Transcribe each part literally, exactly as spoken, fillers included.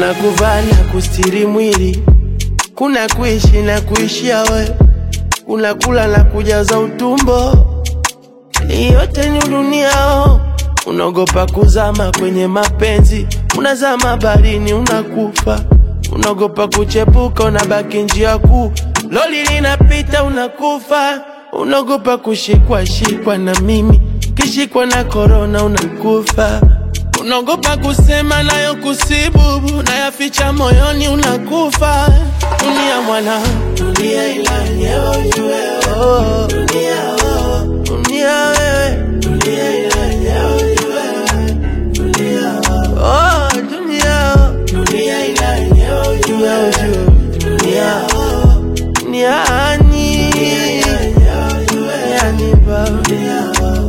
kuna kuvaa na kustiri mwili, kuna kuishi na kuishia we, kuna kula na kujaza utumbo. Yote ni dunia, unaogopa kuzama kwenye mapenzi, unazama baharini unakufa. Unaogopa kuchepuka unabaki njia kuu, loli linapita unakufa. Unaogopa kushikwa shikwa na mimi, kishikwa na corona unakufa. Unaogopa kusema nayo kusibubu, na yaficha moyoni unakufa. Dunia mwana, dunia ilanyewe ujue. Oh, dunia oh, dunia wewe, dunia ilanyewe ujue. Dunia oh, dunia oh, dunia ilanyewe ujue. Dunia oh, dunia ni yani ba dunia oh.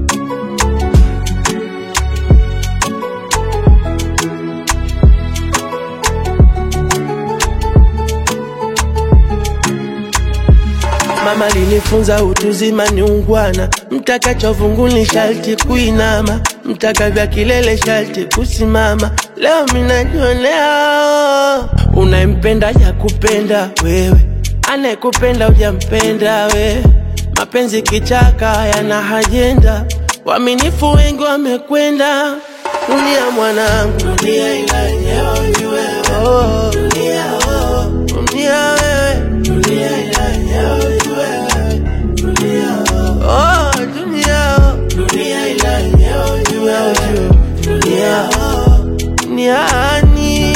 Mama linifunza utuzima ni ungwana, mtaka chovunguni shalti kuinama, mtaka vya kilele shalti kusimama. Leo minajionea, unayempenda ya kupenda wewe, anayekupenda hujampenda we. Mapenzi kichaka yana hajenda, waaminifu wengi wamekwenda. Dunia mwanangu, dunia ilanyewe ujue. Oh, dunia oh, dunia wewe, dunia ilanyewe ujue. Dunia oh, dunia oh, dunia ilanyewe ujue. Dunia oh, dunia ni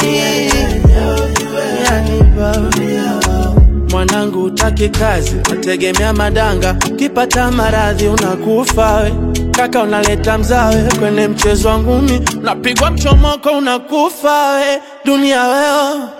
yani ba dunia oh. Mwanangu utaki kazi, wategemea madanga, kipata maradhi unakufa we. Kaka unaleta mzawe kwenye mchezo wa ngumi, unapigwa mchomoko unakufa we. Dunia weo